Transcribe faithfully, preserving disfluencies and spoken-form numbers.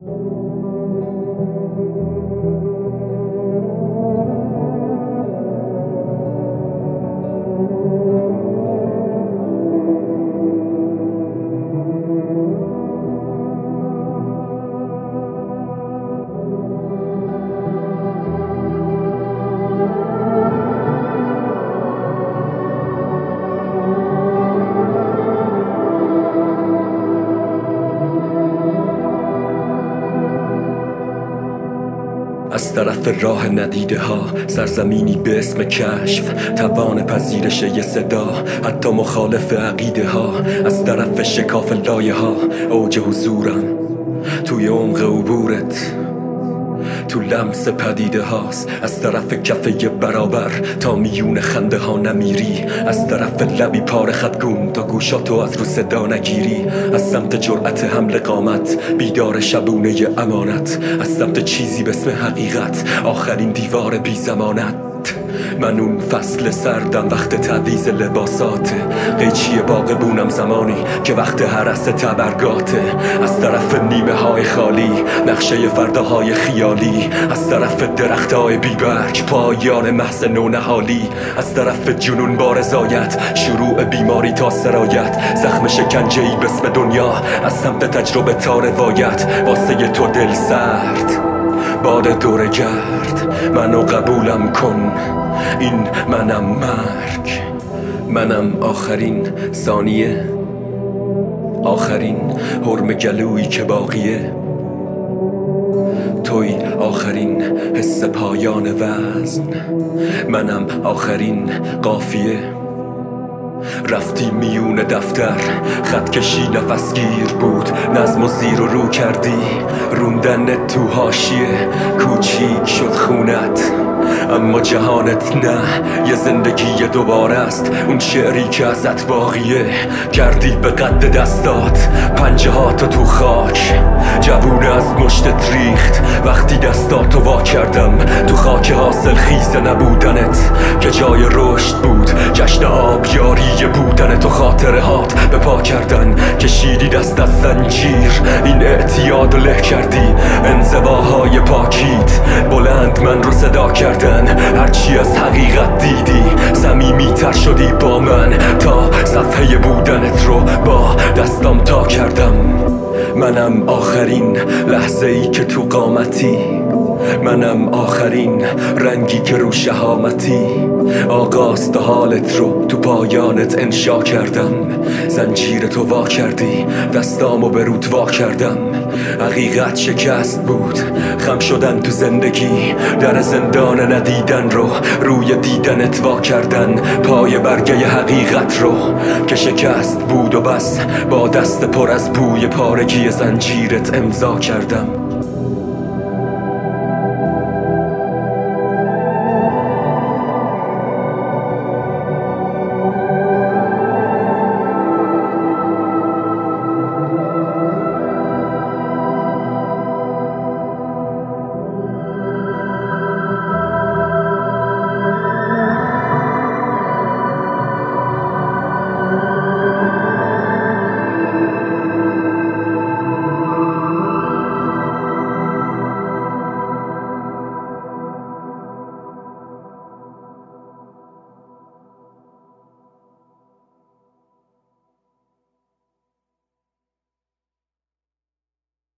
از طرف راه ندیده ها، سرزمینی به اسم کشف، توان پذیرش یه صدا حتی مخالف عقیده ها. از طرف شکاف لایه ها، اوج حضورم توی عمق عبورت، تو لمس پدیده هاست. از طرف کفه برابر تا میون خنده ها نمیری، از طرف لبی پاره خطگون تا گوشاتو از رو صدا نگیری. از سمت جرأت حمل قامت، بیدار شبونه امانت، از سمت چیزی به اسم حقیقت، آخرین دیوار بی زمانت. من اون فصل سردم وقت تعویض لباساته، قیچی باغبونم زمانی که وقت هرس تبرگاته. از طرف نیمه های خالی، نقشه فرداهای خیالی، از طرف درخت های بیبرگ، پایان محض نونهالی. از طرف جنون با رضایت، شروع بیماری تا سرایت، زخم شکنجه‌ای به اسم دنیا، از سمت تجربه تا روایت. واسه تو دل سرد باد دور گرد، منو قبولم کن، این منم مرگ، منم آخرین ثانیه، آخرین حرم گلویی که باقیه. توی آخرین حس پایان وزن، منم آخرین قافیه. رفتی میون دفتر، خط کشی نفسگیر بود، نظم و زیر و رو کردی، روندن تو حاشیه. کوچیک شد خونت اما جهانت نه، یه زندگی دوباره است، اون شعری که ازت باقیه. کردی به قد دستات پنجه هاتو تو خاک، جوونه از مشتت ریخت وقتی دستاتو وا کردم. تو خاک حاصل خیز نبودنت که جای رشد بود، جشن آبیاری بودنت و خاطره هات به پا کردن. کشیدی دست از زنجیر، این اعتیاد له کردی، انزواهای پاکیت بلند من رو صدا کردن. هرچی از حقیقت دیدی صمیمی تر شدی با من، تا صفحه بودنت رو با دستام تا کردم. منم آخرین لحظه ای که تو قامتی، منم آخرین رنگی که رو شهامتی. آغاز تا حالت رو تو پایانت انشا کردم، زنجیرتو وا کردی دستامو به رود وا کردم. حقیقت شکست بود، خم شدن تو زندگی، در زندان ندیدن رو روی دیدنت وا کردن. پای برگه حقیقت رو که شکست بود و بس، با دست پر از بوی پارگی زنجیرت امضا کردم.